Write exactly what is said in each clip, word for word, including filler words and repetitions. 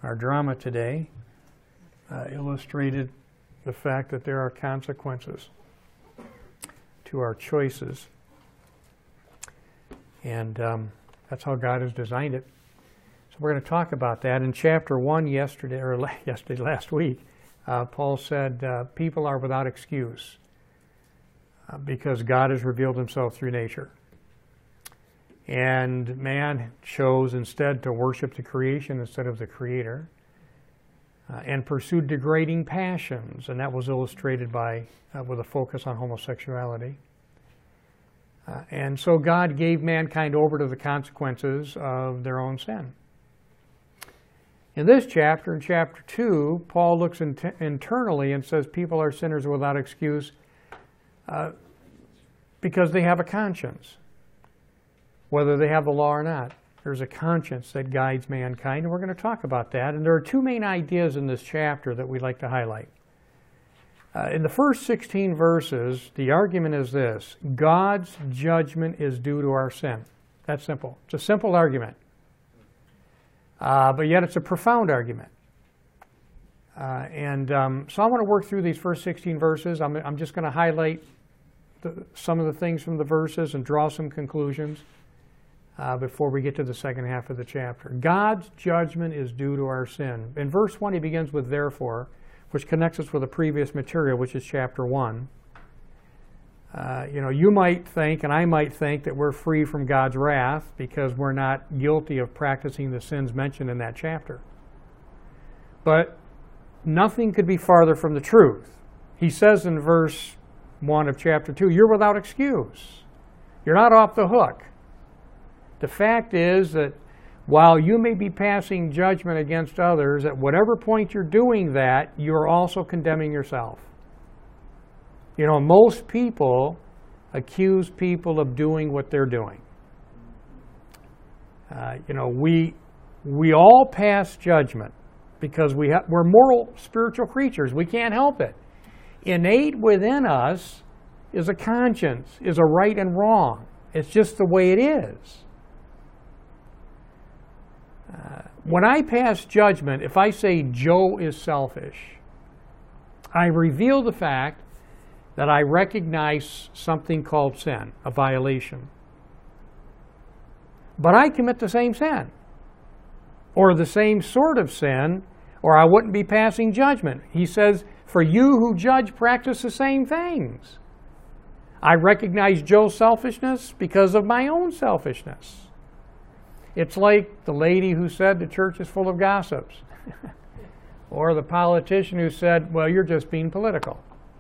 Our drama today uh, illustrated the fact that there are consequences to our choices. And um, that's how God has designed it. So we're going to talk about that. In chapter one yesterday, or la- yesterday, last week, uh, Paul said, uh, people are without excuse uh, because God has revealed himself through nature. And man chose instead to worship the creation instead of the Creator, uh, and pursued degrading passions, and that was illustrated by uh, with a focus on homosexuality. Uh, and so God gave mankind over to the consequences of their own sin. In this chapter, in chapter two, Paul looks in- internally and says people are sinners without excuse uh, because they have a conscience. Whether they have the law or not, there's a conscience that guides mankind, and we're going to talk about that. And there are two main ideas in this chapter that we'd like to highlight. Uh, in the first sixteen verses, the argument is this: God's judgment is due to our sin. That's simple. It's a simple argument. Uh, but yet it's a profound argument. Uh, and um, so I want to work through these first sixteen verses. I'm, I'm just going to highlight the, some of the things from the verses and draw some conclusions uh, before we get to the second half of the chapter. God's judgment is due to our sin. In verse one, he begins with therefore, which connects us with the previous material, which is chapter one. Uh, you know, you might think, and I might think, that we're free from God's wrath because we're not guilty of practicing the sins mentioned in that chapter. But nothing could be farther from the truth. He says in verse one of chapter two, you're without excuse. You're not off the hook. The fact is that while you may be passing judgment against others, at whatever point you're doing that, you're also condemning yourself. You know, most people accuse people of doing what they're doing. Uh, you know, we we all pass judgment because we ha- we're moral, spiritual creatures. We can't help it. Innate within us is a conscience, is a right and wrong. It's just the way it is. Uh, when I pass judgment, if I say Joe is selfish, I reveal the fact that I recognize something called sin, a violation. But I commit the same sin, or the same sort of sin, or I wouldn't be passing judgment. He says, for you who judge, practice the same things. I recognize Joe's selfishness because of my own selfishness. It's like the lady who said the church is full of gossips, or the politician who said, well, you're just being political.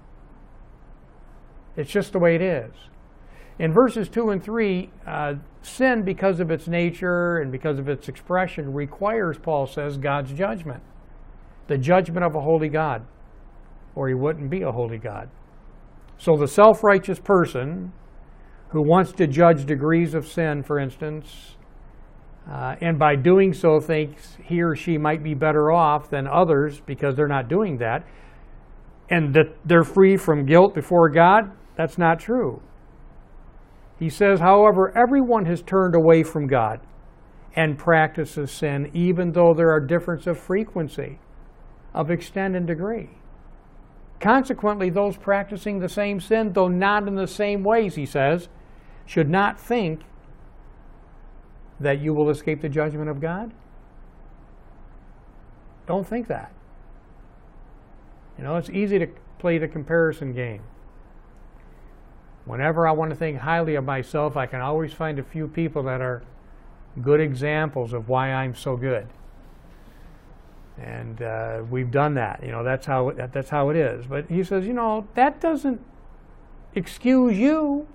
It's just the way it is. In verses two and three, uh, sin, because of its nature and because of its expression, requires, Paul says, God's judgment. The judgment of a holy God, or he wouldn't be a holy God. So the self-righteous person who wants to judge degrees of sin, for instance, uh, and by doing so thinks he or she might be better off than others because they're not doing that, and that they're free from guilt before God, that's not true. He says, however, everyone has turned away from God and practices sin, even though there are differences of frequency, of extent and degree. Consequently, those practicing the same sin, though not in the same ways, he says, should not think that you will escape the judgment of God. Don't think that. You know, it's easy to play the comparison game. Whenever I want to think highly of myself, I can always find a few people that are good examples of why I'm so good. And uh, we've done that. You know, that's how it, that's how it is. But he says, you know, that doesn't excuse you.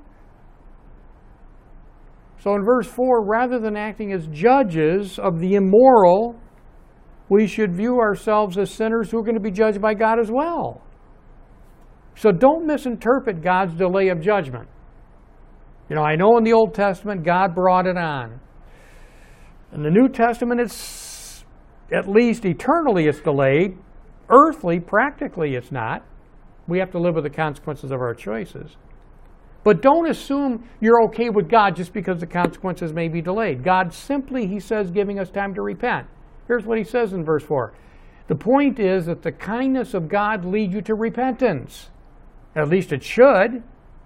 So in verse four, rather than acting as judges of the immoral, we should view ourselves as sinners who are going to be judged by God as well. So don't misinterpret God's delay of judgment. You know, I know in the Old Testament, God brought it on. In the New Testament, it's at least eternally it's delayed. Earthly, practically, it's not. We have to live with the consequences of our choices. But don't assume you're okay with God just because the consequences may be delayed. God simply, he says, giving us time to repent. Here's what he says in verse four. The point is that the kindness of God leads you to repentance. At least it should.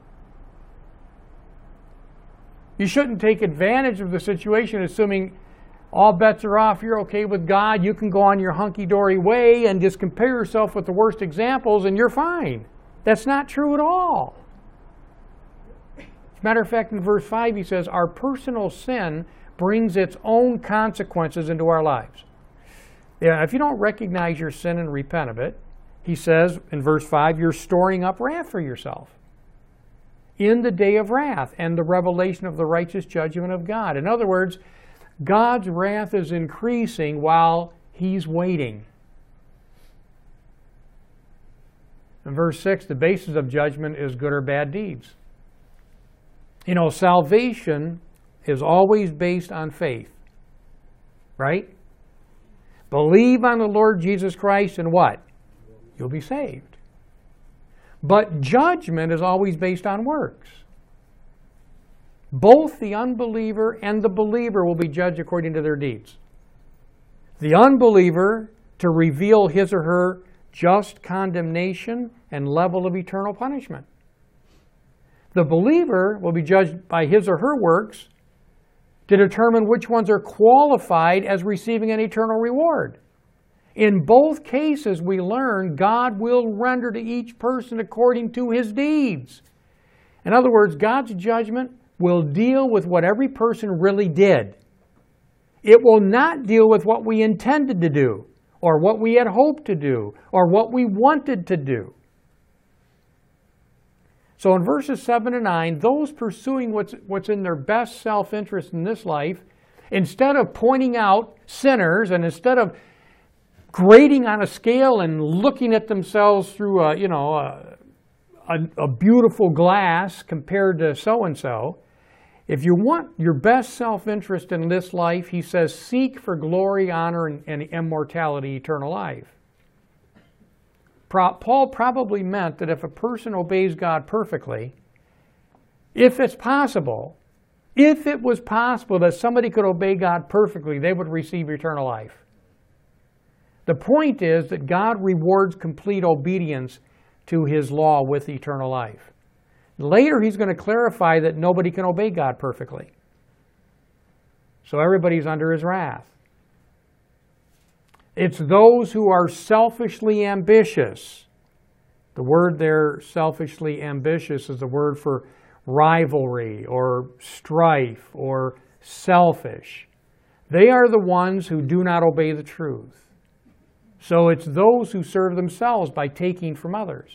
You shouldn't take advantage of the situation assuming all bets are off, you're okay with God, you can go on your hunky-dory way and just compare yourself with the worst examples and you're fine. That's not true at all. As a matter of fact, in verse five he says, our personal sin brings its own consequences into our lives. Yeah, if you don't recognize your sin and repent of it, he says in verse five, you're storing up wrath for yourself in the day of wrath and the revelation of the righteous judgment of God. In other words, God's wrath is increasing while he's waiting. In verse six, the basis of judgment is good or bad deeds. You know, salvation is always based on faith, right? Believe on the Lord Jesus Christ and what? You'll be saved. But judgment is always based on works. Both the unbeliever and the believer will be judged according to their deeds. The unbeliever to reveal his or her just condemnation and level of eternal punishment. The believer will be judged by his or her works to determine which ones are qualified as receiving an eternal reward. In both cases, we learn God will render to each person according to his deeds. In other words, God's judgment will deal with what every person really did. It will not deal with what we intended to do, or what we had hoped to do, or what we wanted to do. So in verses seven and nine, those pursuing what's, what's in their best self-interest in this life, instead of pointing out sinners and instead of grading on a scale and looking at themselves through a, you know, a, a, a beautiful glass compared to so-and-so, if you want your best self-interest in this life, he says, seek for glory, honor, and, and immortality, eternal life. Pro- Paul probably meant that if a person obeys God perfectly, if it's possible, if it was possible that somebody could obey God perfectly, they would receive eternal life. The point is that God rewards complete obedience to his law with eternal life. Later, he's going to clarify that nobody can obey God perfectly. So everybody's under his wrath. It's those who are selfishly ambitious. The word there, selfishly ambitious, is the word for rivalry or strife or selfish. They are the ones who do not obey the truth. So it's those who serve themselves by taking from others.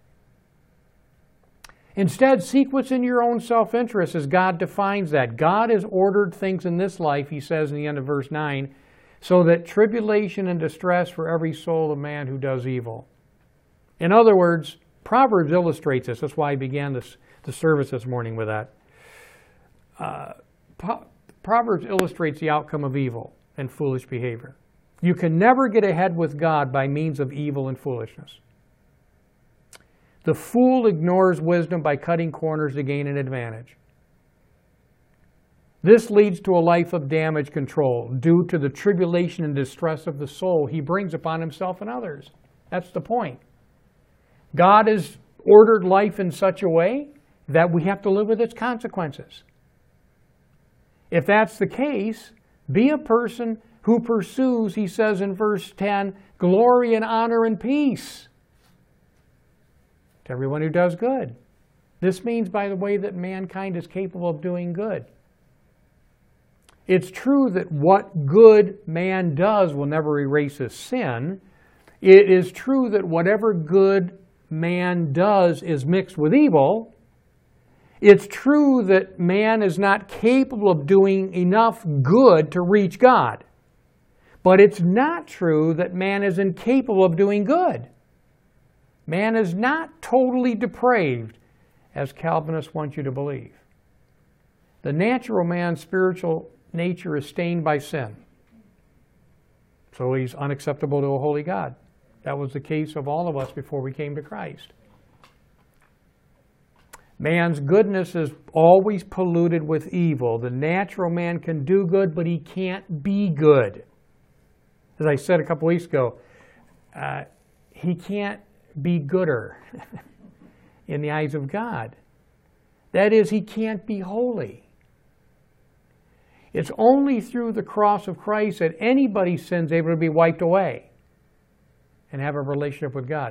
Instead, seek what's in your own self-interest as God defines that. God has ordered things in this life, he says in the end of verse nine, so that tribulation and distress for every soul of man who does evil. In other words, Proverbs illustrates this. That's why I began this, the service this morning with that. Uh, Proverbs illustrates the outcome of evil and foolish behavior. You can never get ahead with God by means of evil and foolishness. The fool ignores wisdom by cutting corners to gain an advantage. This leads to a life of damage control due to the tribulation and distress of the soul he brings upon himself and others. That's the point. God has ordered life in such a way that we have to live with its consequences. If that's the case, be a person who pursues, he says in verse ten, glory and honor and peace to everyone who does good. This means, by the way, that mankind is capable of doing good. It's true that what good man does will never erase his sin. It is true that whatever good man does is mixed with evil. It's true that man is not capable of doing enough good to reach God. But it's not true that man is incapable of doing good. Man is not totally depraved, as Calvinists want you to believe. The natural man's spiritual nature is stained by sin. So he's unacceptable to a holy God. That was the case of all of us before we came to Christ. Man's goodness is always polluted with evil. The natural man can do good, but he can't be good. As I said a couple weeks ago, uh, he can't be gooder in the eyes of God. That is, he can't be holy. It's only through the cross of Christ that anybody's sin's able to be wiped away and have a relationship with God.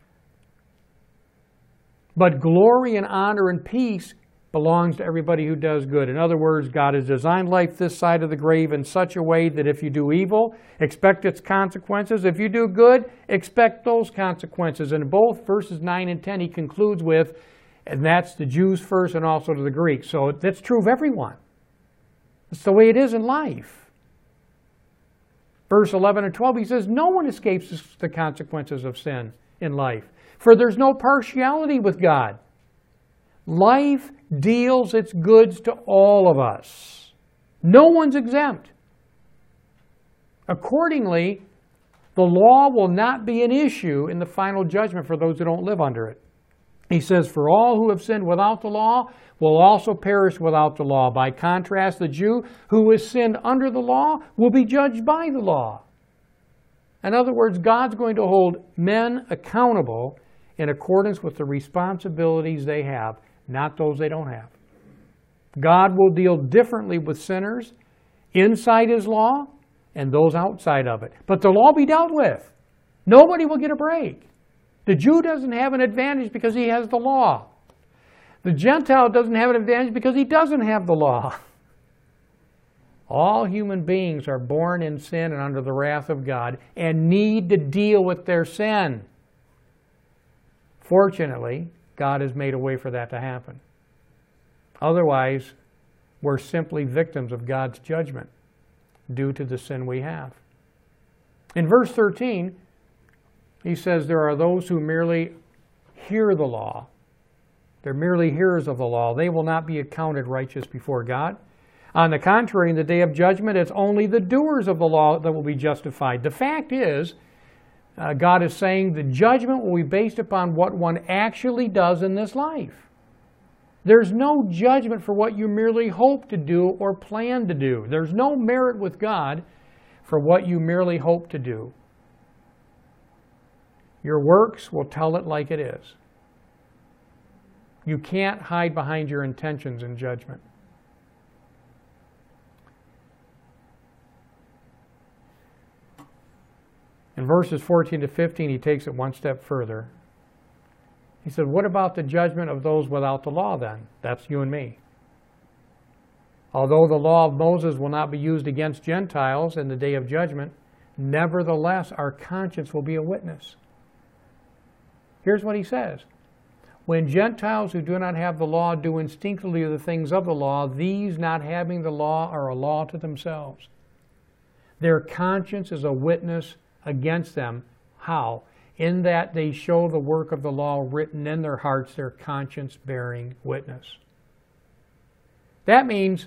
But glory and honor and peace belongs to everybody who does good. In other words, God has designed life this side of the grave in such a way that if you do evil, expect its consequences. If you do good, expect those consequences. And in both verses nine and ten, he concludes with, and that's the Jews first and also to the Greeks. So that's true of everyone. It's the way it is in life. Verse eleven and twelve, he says, no one escapes the consequences of sin in life, for there's no partiality with God. Life deals its goods to all of us. No one's exempt. Accordingly, the law will not be an issue in the final judgment for those who don't live under it. He says, for all who have sinned without the law will also perish without the law. By contrast, the Jew who has sinned under the law will be judged by the law. In other words, God's going to hold men accountable in accordance with the responsibilities they have, not those they don't have. God will deal differently with sinners inside his law and those outside of it. But they'll all be dealt with. Nobody will get a break. The Jew doesn't have an advantage because he has the law. The Gentile doesn't have an advantage because he doesn't have the law. All human beings are born in sin and under the wrath of God and need to deal with their sin. Fortunately, God has made a way for that to happen. Otherwise, we're simply victims of God's judgment due to the sin we have. In verse thirteen, he says there are those who merely hear the law. They're merely hearers of the law. They will not be accounted righteous before God. On the contrary, in the day of judgment, it's only the doers of the law that will be justified. The fact is, uh, God is saying the judgment will be based upon what one actually does in this life. There's no judgment for what you merely hope to do or plan to do. There's no merit with God for what you merely hope to do. Your works will tell it like it is. You can't hide behind your intentions in judgment. In verses fourteen to fifteen, he takes it one step further. He said, what about the judgment of those without the law then? That's you and me. Although the law of Moses will not be used against Gentiles in the day of judgment, nevertheless our conscience will be a witness. Here's what he says. When Gentiles who do not have the law do instinctively the things of the law, these not having the law are a law to themselves. Their conscience is a witness against them. How? In that they show the work of the law written in their hearts, their conscience bearing witness. That means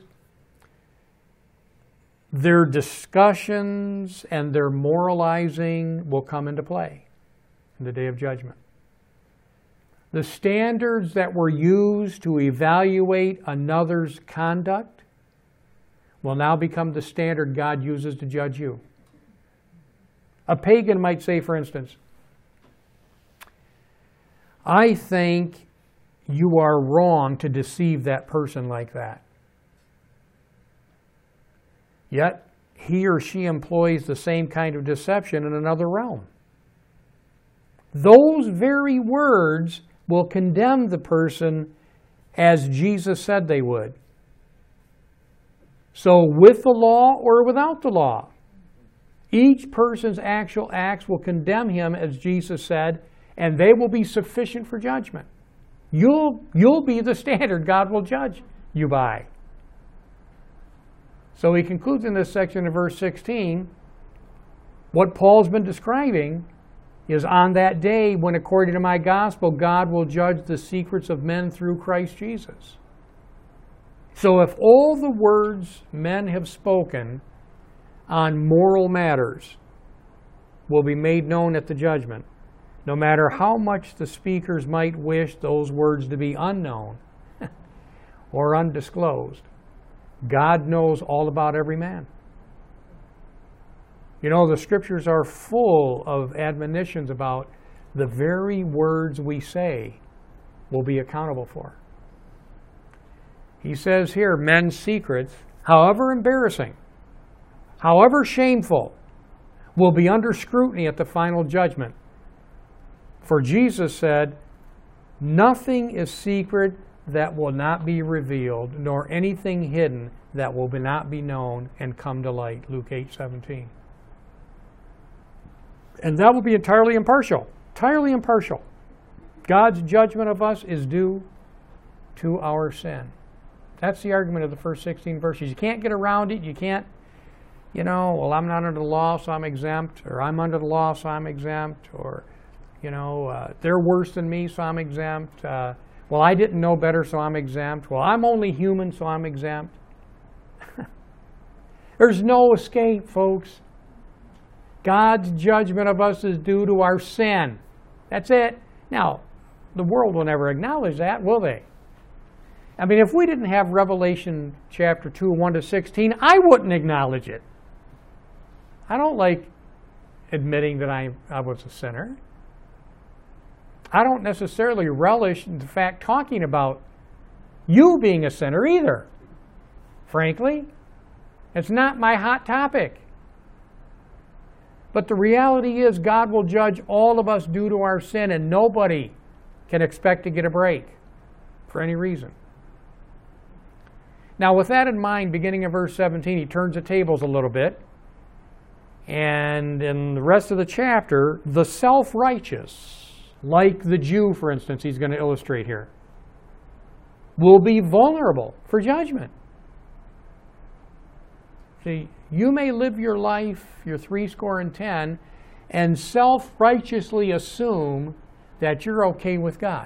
their discussions and their moralizing will come into play in the day of judgment. The standards that were used to evaluate another's conduct will now become the standard God uses to judge you. A pagan might say, for instance, I think you are wrong to deceive that person like that. Yet, he or she employs the same kind of deception in another realm. Those very words will condemn the person as Jesus said they would. So, with the law or without the law, each person's actual acts will condemn him as Jesus said, and they will be sufficient for judgment. You'll, you'll be the standard God will judge you by. So he concludes in this section in verse sixteen, what Paul's been describing is on that day when, according to my gospel, God will judge the secrets of men through Christ Jesus. So if all the words men have spoken on moral matters will be made known at the judgment, no matter how much the speakers might wish those words to be unknown or undisclosed, God knows all about every man. You know, the scriptures are full of admonitions about the very words we say will be accountable for. He says here, men's secrets, however embarrassing, however shameful, will be under scrutiny at the final judgment. For Jesus said, nothing is secret that will not be revealed, nor anything hidden that will not be known and come to light. Luke eight seventeen. And that will be entirely impartial. Entirely impartial. God's judgment of us is due to our sin. That's the argument of the first sixteen verses. You can't get around it. You can't, you know, well, I'm not under the law, so I'm exempt, or I'm under the law, so I'm exempt, or, you know, uh, they're worse than me, so I'm exempt. Uh, well, I didn't know better, so I'm exempt. Well, I'm only human, so I'm exempt. There's no escape, folks. God's judgment of us is due to our sin. That's it. Now, the world will never acknowledge that, will they? I mean, if we didn't have Revelation chapter two, one to sixteen, I wouldn't acknowledge it. I don't like admitting that I, I was a sinner. I don't necessarily relish the fact talking about you being a sinner either. Frankly, it's not my hot topic. But the reality is God will judge all of us due to our sin, and nobody can expect to get a break for any reason. Now, with that in mind, beginning in verse seventeen, he turns the tables a little bit. And in the rest of the chapter, the self-righteous, like the Jew, for instance, he's going to illustrate here, will be vulnerable for judgment. See, you may live your life, your three score and ten, and self-righteously assume that you're okay with God.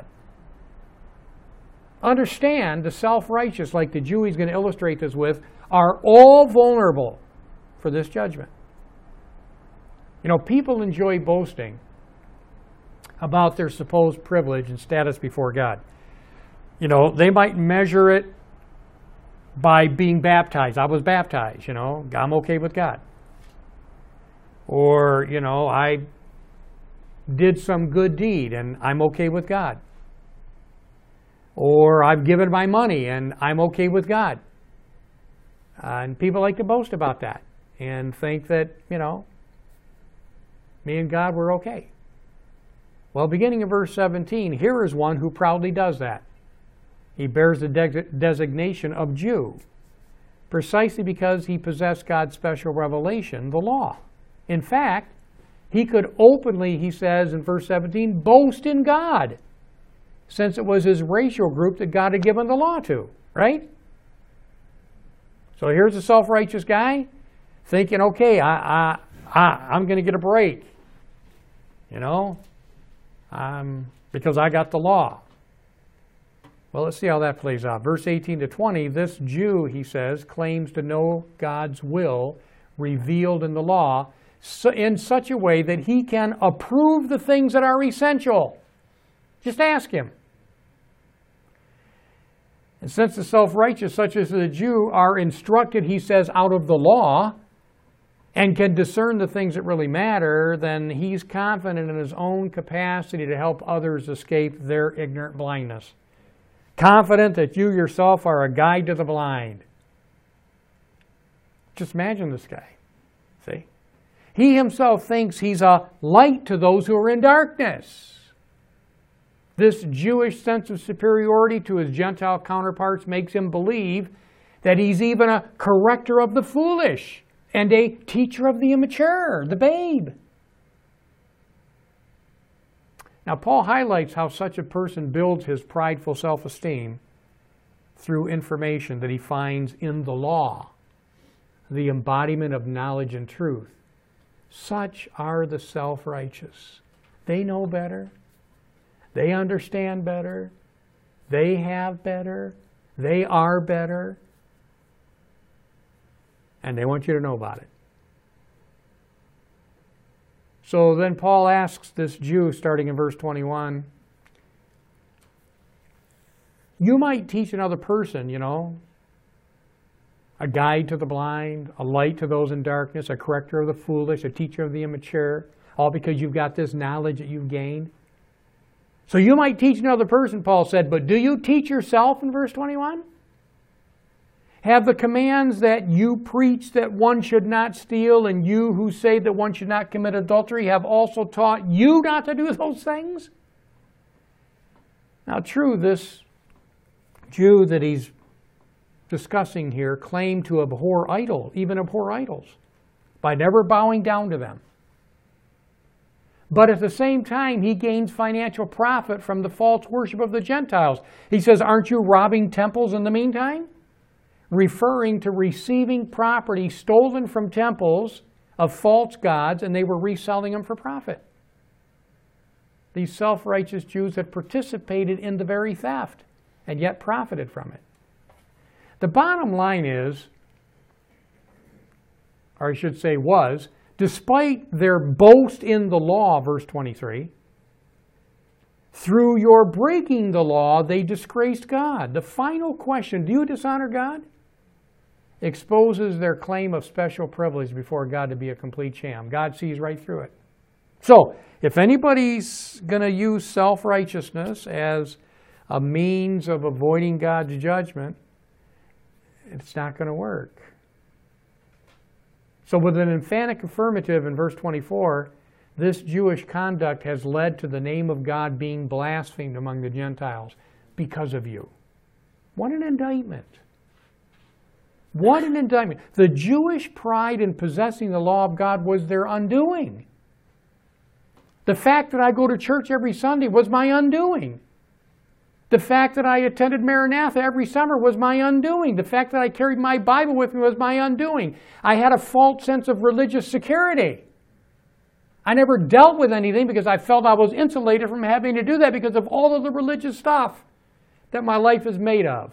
Understand, the self-righteous, like the Jew he's going to illustrate this with, are all vulnerable for this judgment. You know, people enjoy boasting about their supposed privilege and status before God. You know, they might measure it by being baptized. I was baptized, you know, I'm okay with God. Or, you know, I did some good deed and I'm okay with God. Or I've given my money and I'm okay with God. Uh, and people like to boast about that and think that, you know, me and God were okay. Well, beginning in verse seventeen, here is one who proudly does that. He bears the de- designation of Jew, precisely because he possessed God's special revelation, the law. In fact, he could openly, he says in verse seventeen, boast in God, since it was his racial group that God had given the law to, right? So here's a self-righteous guy thinking, okay, I, I, I, I'm going to get a break, you know, um, because I got the law. Well, let's see how that plays out. Verse eighteen to twenty, this Jew, he says, claims to know God's will revealed in the law in such a way that he can approve the things that are essential. Just ask him. And since the self-righteous, such as the Jew, are instructed, he says, out of the law, and can discern the things that really matter, then he's confident in his own capacity to help others escape their ignorant blindness. Confident that you yourself are a guide to the blind. Just imagine this guy. See? He himself thinks he's a light to those who are in darkness. This Jewish sense of superiority to his Gentile counterparts makes him believe that he's even a corrector of the foolish and a teacher of the immature, the babe. Now, Paul highlights how such a person builds his prideful self-esteem through information that he finds in the law, the embodiment of knowledge and truth. Such are the self-righteous. They know better. They understand better. They have better. They are better. And they want you to know about it. So then Paul asks this Jew, starting in verse twenty-one, you might teach another person, you know, a guide to the blind, a light to those in darkness, a corrector of the foolish, a teacher of the immature, all because you've got this knowledge that you've gained. So you might teach another person, Paul said, but do you teach yourself in verse twenty-one? Have the commands that you preach that one should not steal, and you who say that one should not commit adultery have also taught you not to do those things? Now, true, this Jew that he's discussing here claimed to abhor idol, even abhor idols, by never bowing down to them. But at the same time, he gains financial profit from the false worship of the Gentiles. He says, aren't you robbing temples in the meantime? Referring to receiving property stolen from temples of false gods, and they were reselling them for profit. These self-righteous Jews had participated in the very theft and yet profited from it. The bottom line is, or I should say was, despite their boast in the law, verse twenty-three, through your breaking the law, they disgraced God. The final question, do you dishonor God? Exposes their claim of special privilege before God to be a complete sham. God sees right through it. So, if anybody's going to use self-righteousness as a means of avoiding God's judgment, it's not going to work. So with an emphatic affirmative in verse twenty-four, this Jewish conduct has led to the name of God being blasphemed among the Gentiles because of you. What an indictment. What an indictment. The Jewish pride in possessing the law of God was their undoing. The fact that I go to church every Sunday was my undoing. The fact that I attended Maranatha every summer was my undoing. The fact that I carried my Bible with me was my undoing. I had a false sense of religious security. I never dealt with anything because I felt I was insulated from having to do that because of all of the religious stuff that my life is made of.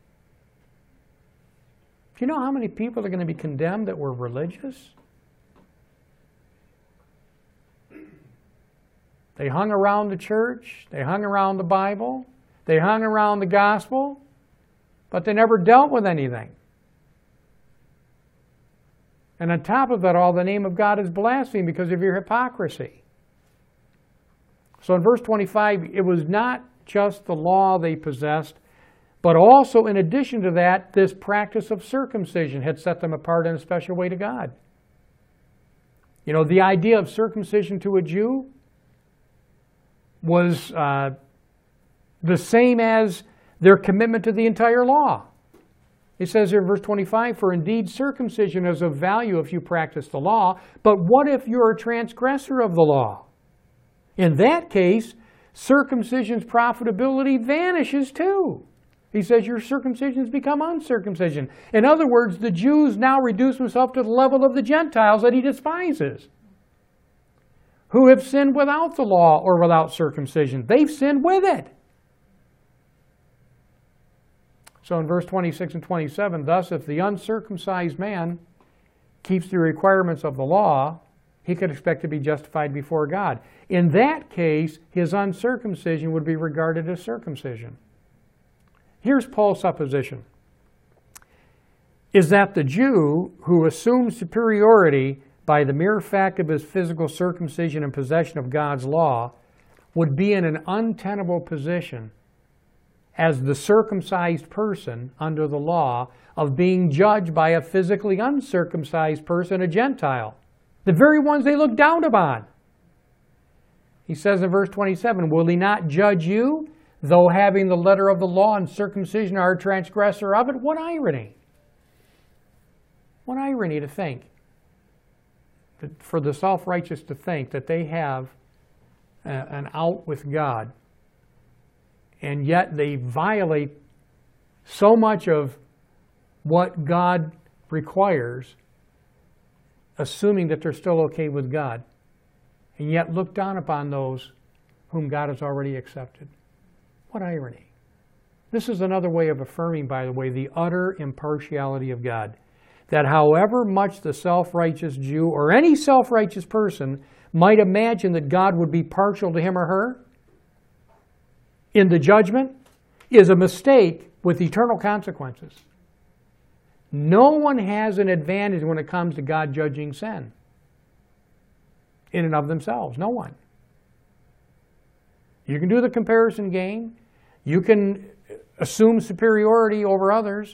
Do you know how many people are going to be condemned that were religious? They hung around the church, they hung around the Bible, they hung around the gospel, but they never dealt with anything. And on top of that all, the name of God is blasphemed because of your hypocrisy. So in verse twenty-five, it was not just the law they possessed, but also in addition to that, this practice of circumcision had set them apart in a special way to God. You know, the idea of circumcision to a Jew was uh, the same as their commitment to the entire law. It says here in verse twenty-five, for indeed circumcision is of value if you practice the law, but what if you're a transgressor of the law? In that case, circumcision's profitability vanishes too. He says your circumcision has become uncircumcision. In other words, the Jews now reduce themselves to the level of the Gentiles that he despises, who have sinned without the law or without circumcision. They've sinned with it. So in verse twenty-six and twenty-seven, thus if the uncircumcised man keeps the requirements of the law, he could expect to be justified before God. In that case, his uncircumcision would be regarded as circumcision. Here's Paul's supposition, is that the Jew who assumes superiority by the mere fact of his physical circumcision and possession of God's law would be in an untenable position as the circumcised person under the law of being judged by a physically uncircumcised person, a Gentile, the very ones they look down upon. He says in verse twenty-seven, will he not judge you, though having the letter of the law and circumcision are a transgressor of it? What irony! What irony to think, that for the self-righteous to think that they have a, an out with God, and yet they violate so much of what God requires, assuming that they're still okay with God, and yet look down upon those whom God has already accepted. What irony. This is another way of affirming, by the way, the utter impartiality of God. That however much the self-righteous Jew or any self-righteous person might imagine that God would be partial to him or her in the judgment, is a mistake with eternal consequences. No one has an advantage when it comes to God judging sin in and of themselves. No one. You can do the comparison game. You can assume superiority over others.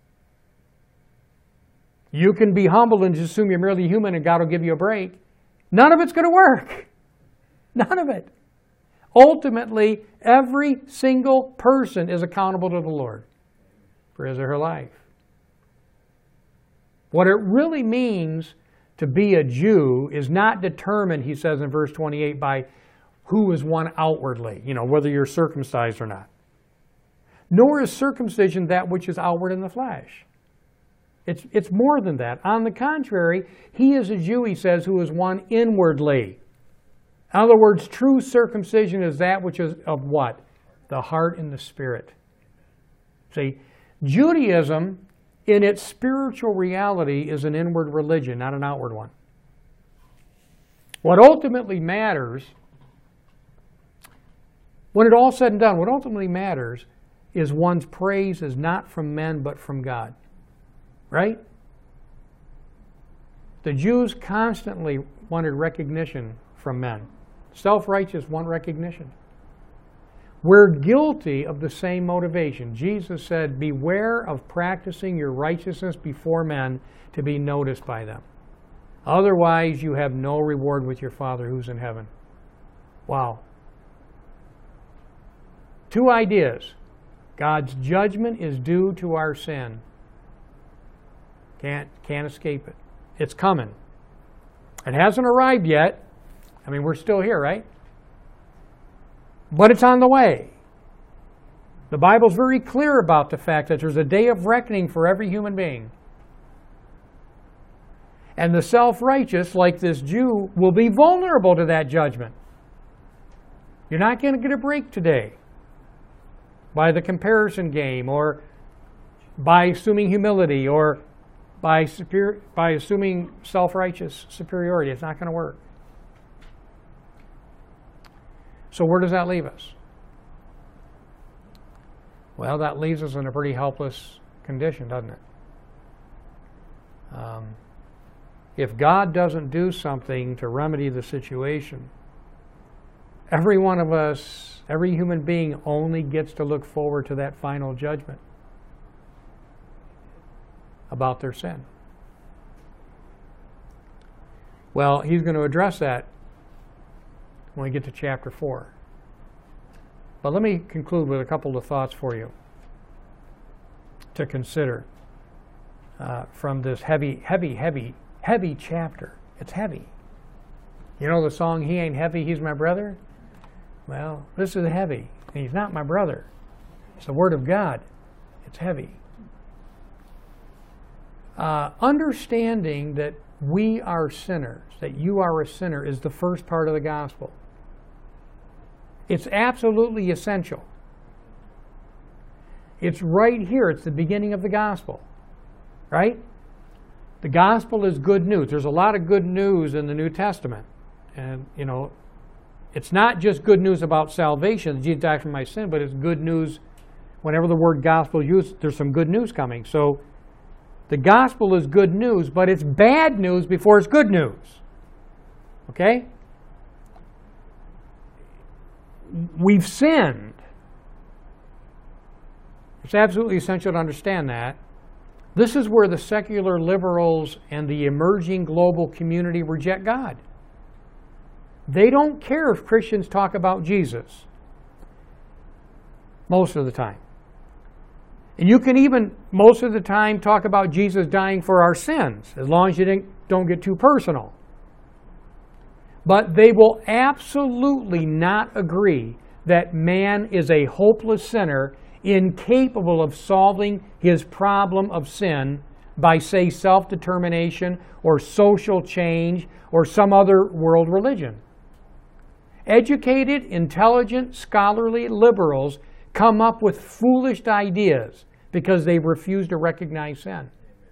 You can be humble and just assume you're merely human and God will give you a break. None of it's going to work. None of it. Ultimately, every single person is accountable to the Lord for his or her life. What it really means to be a Jew is not determined, he says in verse twenty-eight, by who is one outwardly, you know, whether you're circumcised or not. Nor is circumcision that which is outward in the flesh. It's, it's more than that. On the contrary, he is a Jew, he says, who is one inwardly. In other words, true circumcision is that which is of what? The heart and the spirit. See, Judaism, in its spiritual reality, is an inward religion, not an outward one. What ultimately matters, when it all said and done, what ultimately matters is one's praise is not from men but from God. Right? The Jews constantly wanted recognition from men. Self-righteous want recognition. We're guilty of the same motivation. Jesus said, beware of practicing your righteousness before men to be noticed by them. Otherwise, you have no reward with your Father who's in heaven. Wow. Two ideas. God's judgment is due to our sin. Can't, can't escape it. It's coming. It hasn't arrived yet. I mean, we're still here, right? But it's on the way. The Bible's very clear about the fact that there's a day of reckoning for every human being. And the self-righteous, like this Jew, will be vulnerable to that judgment. You're not going to get a break today by the comparison game, or by assuming humility, or by, superior, by assuming self-righteous superiority. It's not going to work. So where does that leave us? Well, that leaves us in a pretty helpless condition, doesn't it? Um, if God doesn't do something to remedy the situation, every one of us, every human being only gets to look forward to that final judgment about their sin. Well, he's going to address that when we get to chapter four. But let me conclude with a couple of thoughts for you to consider uh, from this heavy, heavy, heavy, heavy chapter. It's heavy. You know the song, He Ain't Heavy, He's My Brother? Well, this is heavy. And he's not my brother. It's the Word of God. It's heavy. Uh, understanding that we are sinners, that you are a sinner, is the first part of the gospel. It's absolutely essential. It's right here. It's the beginning of the gospel. Right? The gospel is good news. There's a lot of good news in the New Testament. And, you know, it's not just good news about salvation, Jesus died for my sin, but it's good news. Whenever the word gospel is used, there's some good news coming. So the gospel is good news, but it's bad news before it's good news. Okay? We've sinned. It's absolutely essential to understand that. This is where the secular liberals and the emerging global community reject God. They don't care if Christians talk about Jesus most of the time. And you can even, most of the time, talk about Jesus dying for our sins, as long as you don't get too personal. But they will absolutely not agree that man is a hopeless sinner, incapable of solving his problem of sin by, say, self-determination or social change or some other world religion. Educated, intelligent, scholarly liberals come up with foolish ideas because they refuse to recognize sin.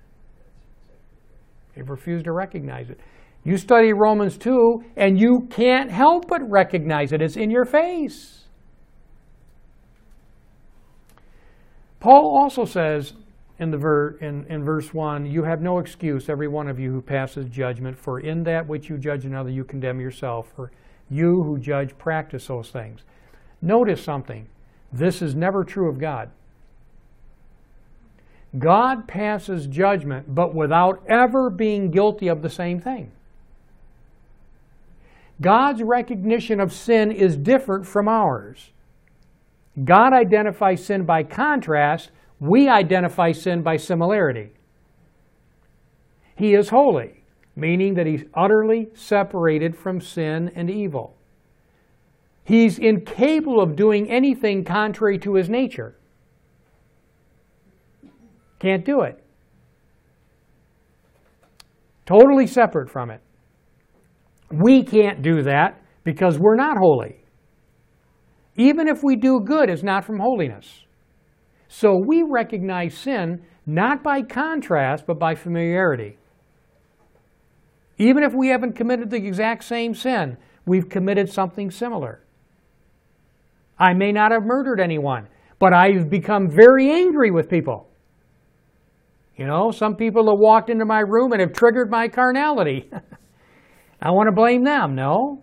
They've refused to recognize it. You study Romans two, and you can't help but recognize it. It's in your face. Paul also says in, the ver in, in verse one, you have no excuse, every one of you who passes judgment, for in that which you judge another you condemn yourself, for you who judge practice those things. Notice something. This is never true of God. God passes judgment, but without ever being guilty of the same thing. God's recognition of sin is different from ours. God identifies sin by contrast. We identify sin by similarity. He is holy, meaning that He's utterly separated from sin and evil. He's incapable of doing anything contrary to His nature. Can't do it. Totally separate from it. We can't do that because we're not holy. Even if we do good, it's not from holiness. So we recognize sin not by contrast, but by familiarity. Even if we haven't committed the exact same sin, we've committed something similar. I may not have murdered anyone, but I've become very angry with people. You know, some people have walked into my room and have triggered my carnality. I want to blame them, no?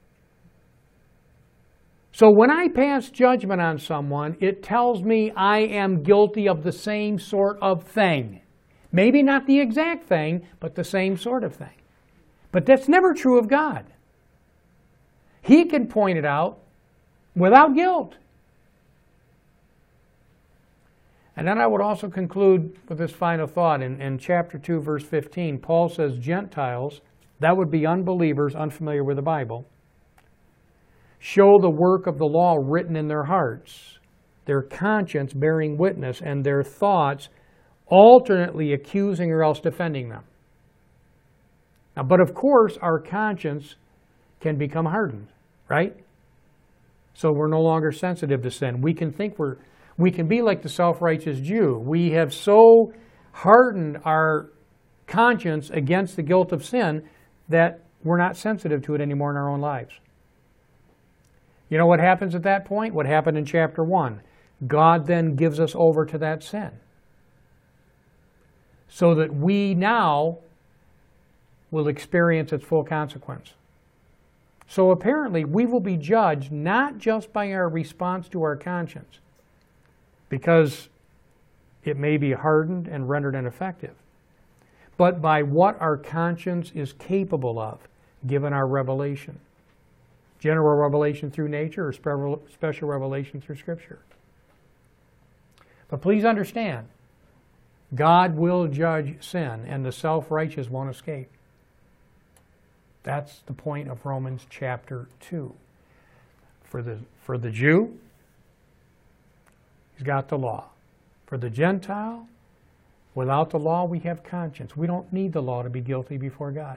So when I pass judgment on someone, it tells me I am guilty of the same sort of thing. Maybe not the exact thing, but the same sort of thing. But that's never true of God. He can point it out without guilt. And then I would also conclude with this final thought. In, in chapter two, verse fifteen, Paul says Gentiles, that would be unbelievers unfamiliar with the Bible, show the work of the law written in their hearts, their conscience bearing witness, and their thoughts alternately accusing or else defending them. Now, but of course, our conscience can become hardened, right? So we're no longer sensitive to sin. We can think we're, we can be like the self-righteous Jew. We have so hardened our conscience against the guilt of sin that we're not sensitive to it anymore in our own lives. You know what happens at that point? What happened in chapter one? God then gives us over to that sin, so that we now will experience its full consequence. So apparently we will be judged not just by our response to our conscience, because it may be hardened and rendered ineffective, but by what our conscience is capable of, given our revelation. General revelation through nature or special revelation through Scripture. But please understand, God will judge sin, and the self-righteous won't escape. That's the point of Romans chapter two. For the, for the Jew, he's got the law. For the Gentile, without the law, we have conscience. We don't need the law to be guilty before God.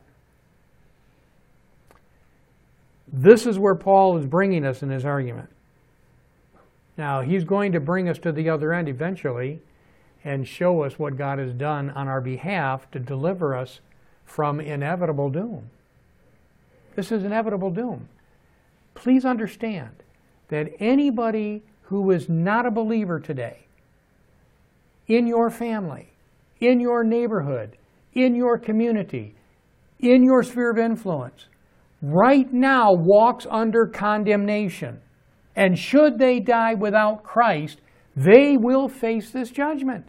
This is where Paul is bringing us in his argument. Now, he's going to bring us to the other end eventually and show us what God has done on our behalf to deliver us from inevitable doom. This is inevitable doom. Please understand that anybody who is not a believer today, in your family, in your neighborhood, in your community, in your sphere of influence, right now walks under condemnation. And should they die without Christ, they will face this judgment.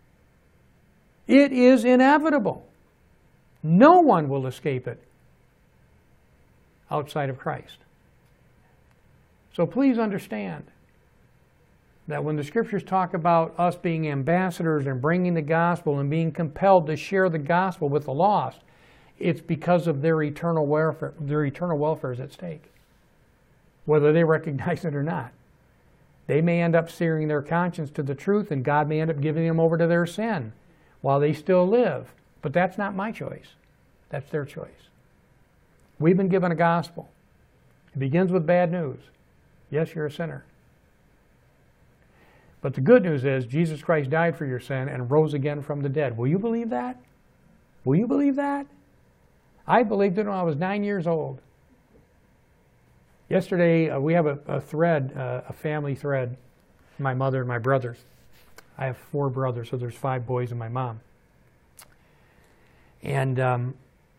It is inevitable. No one will escape it outside of Christ. So please understand that when the Scriptures talk about us being ambassadors and bringing the gospel and being compelled to share the gospel with the lost, it's because of their eternal welfare. Their eternal welfare is at stake, whether they recognize it or not. They may end up searing their conscience to the truth, and God may end up giving them over to their sin while they still live. But that's not my choice. That's their choice. We've been given a gospel. It begins with bad news. Yes, you're a sinner. But the good news is Jesus Christ died for your sin and rose again from the dead. Will you believe that? Will you believe that? I believed it when I was nine years old. Yesterday, uh, we have a, a thread, uh, a family thread, my mother and my brothers. I have four brothers, so there's five boys and my mom. And um,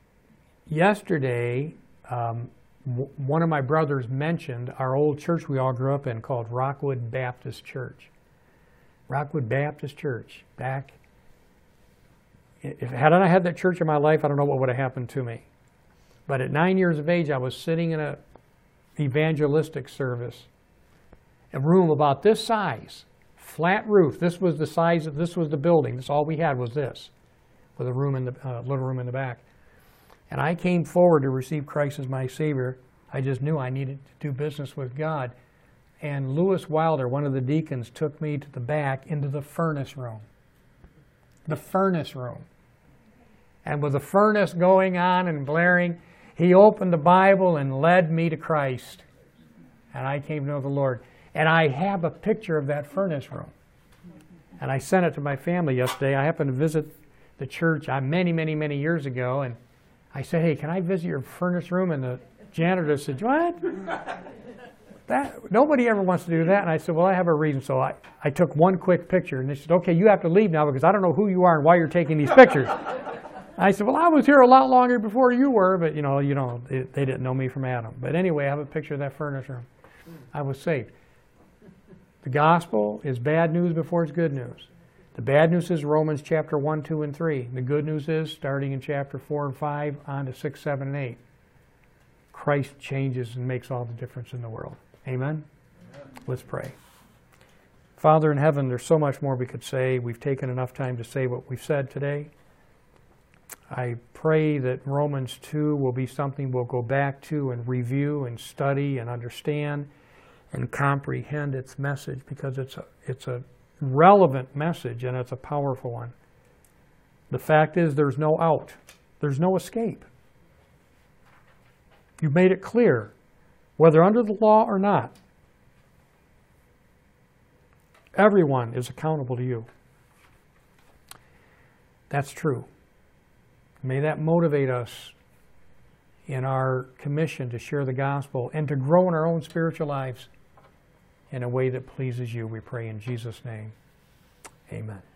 yesterday, um, w- one of my brothers mentioned our old church we all grew up in called Rockwood Baptist Church. Rockwood Baptist Church. Back, if had I had that church in my life, I don't know what would have happened to me. But at nine years of age, I was sitting in a evangelistic service, a room about this size, flat roof. This was the size of, this was the building. This all we had was this, with a room in the uh, little room in the back. And I came forward to receive Christ as my Savior. I just knew I needed to do business with God. And Lewis Wilder, one of the deacons, took me to the back into the furnace room. The furnace room. And with the furnace going on and blaring, he opened the Bible and led me to Christ. And I came to know the Lord. And I have a picture of that furnace room. And I sent it to my family yesterday. I happened to visit the church uh, many, many, many years ago. And I said, hey, can I visit your furnace room? And the janitor said, what? That, nobody ever wants to do that. And I said, well, I have a reason. So I, I took one quick picture. And they said, okay, you have to leave now because I don't know who you are and why you're taking these pictures. I said, well, I was here a lot longer before you were, but, you know, you know, it, they didn't know me from Adam. But anyway, I have a picture of that furnace room. I was saved. The gospel is bad news before it's good news. The bad news is Romans chapter one, two, and three. The good news is, starting in chapter four and five, on to six, seven, and eight. Christ changes and makes all the difference in the world. Amen? Amen. Let's pray. Father in heaven, there's so much more we could say. We've taken enough time to say what we've said today. I pray that Romans two will be something we'll go back to and review and study and understand and comprehend its message, because it's a, it's a relevant message and it's a powerful one. The fact is, there's no out. There's no escape. You've made it clear, whether under the law or not, everyone is accountable to you. That's true. May that motivate us in our commission to share the gospel and to grow in our own spiritual lives in a way that pleases you, we pray in Jesus' name. Amen.